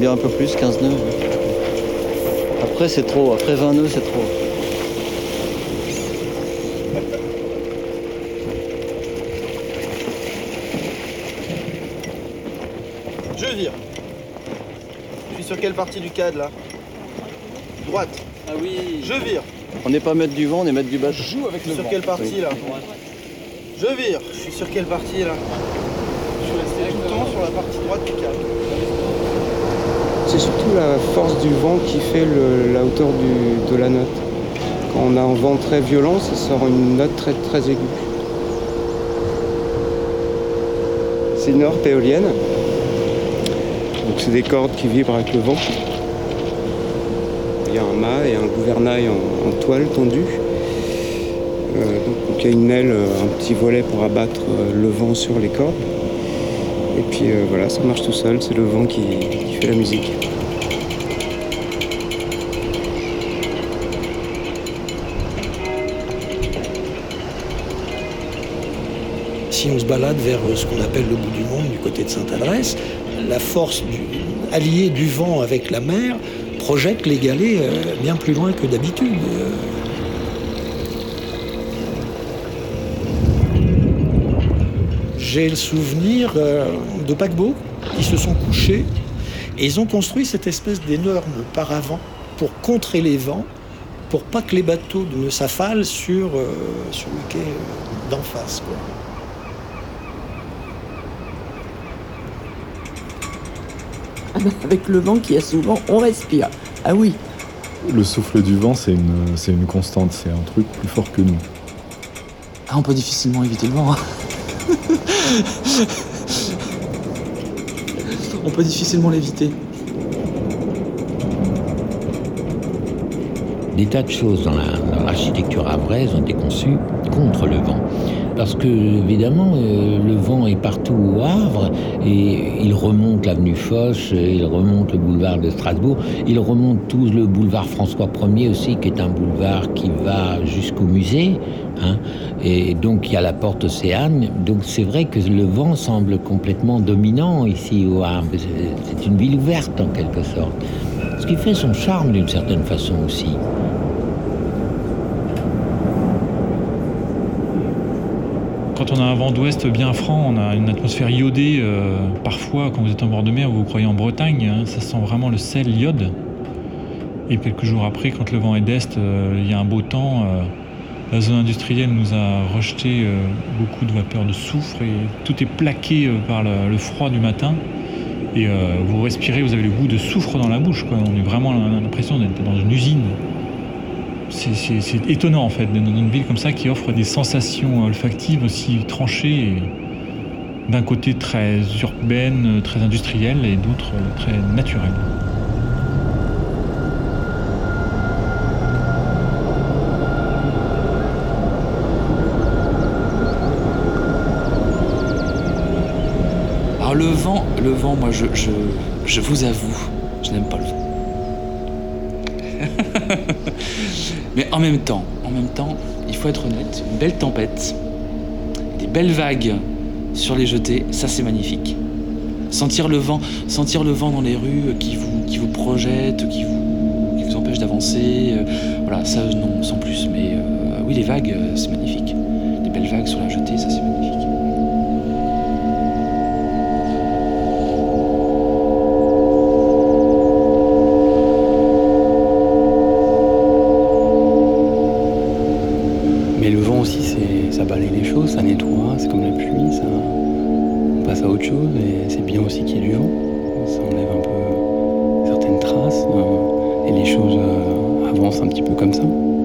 dire un peu plus, 15 nœuds. Après, c'est trop. Après 20 nœuds, c'est trop. Je vire. Je suis sur quelle partie du cadre là? Droite. Ah oui. Je vire. On n'est pas maître du vent, on est maître du bateau. Je joue avec le vent. Sur quelle partie là? Je vire. Je suis sur quelle partie là? Je suis resté tout le temps sur la partie droite du cadre. C'est surtout la force du vent qui fait la hauteur de la note. Quand on a un vent très violent, ça sort une note très très aiguë. C'est une harpe éolienne. Donc c'est des cordes qui vibrent avec le vent. Il y a un mât et un gouvernail en toile tendue. Donc il y a une aile, un petit volet pour abattre le vent sur les cordes. Et puis voilà, ça marche tout seul, c'est le vent qui fait la musique. Si on se balade vers ce qu'on appelle le bout du monde, du côté de Sainte-Adresse, la force alliée du vent avec la mer projette les galets bien plus loin que d'habitude. J'ai le souvenir de paquebots qui se sont couchés et ils ont construit cette espèce d'énorme paravent pour contrer les vents, pour pas que les bateaux ne s'affalent sur le quai d'en face, quoi. Avec le vent qu'il y a souvent, on respire. Ah oui. Le souffle du vent, c'est une constante, c'est un truc plus fort que nous. Ah, on peut difficilement éviter le vent. On peut difficilement l'éviter. Des tas de choses dans l'architecture havraise ont été conçues contre le vent. Parce que, évidemment, le vent est partout au Havre et il remonte l'avenue Foch, il remonte le boulevard de Strasbourg, il remonte tout le boulevard François Ier aussi, qui est un boulevard qui va jusqu'au musée. Hein, et donc il y a la porte Océane. Donc c'est vrai que le vent semble complètement dominant ici au Havre. C'est une ville ouverte en quelque sorte. Ce qui fait son charme d'une certaine façon aussi. Quand on a un vent d'ouest bien franc, on a une atmosphère iodée. Parfois, quand vous êtes en bord de mer, vous croyez en Bretagne, hein, ça sent vraiment le sel, l'iode. Et quelques jours après, quand le vent est d'est, il y a un beau temps. La zone industrielle nous a rejeté beaucoup de vapeur de soufre et tout est plaqué par le froid du matin. Et vous respirez, vous avez le goût de soufre dans la bouche, quoi. On a vraiment l'impression d'être dans une usine. C'est étonnant en fait, d'être dans une ville comme ça qui offre des sensations olfactives aussi tranchées, d'un côté très urbaine, très industrielle et d'autres très naturelle. Alors le vent, moi je vous avoue, je n'aime pas le vent. Mais en même temps, il faut être honnête, une belle tempête, des belles vagues sur les jetées, ça c'est magnifique. Sentir le vent dans les rues qui vous projette, qui vous empêche d'avancer, voilà, ça non, sans plus. Mais oui, les vagues, c'est magnifique. Les belles vagues sur la jetée, ça c'est magnifique. Mais le vent aussi, ça balaye les choses, ça nettoie, c'est comme la pluie, on passe à autre chose et c'est bien aussi qu'il y ait du vent. Ça enlève un peu certaines traces et les choses avancent un petit peu comme ça.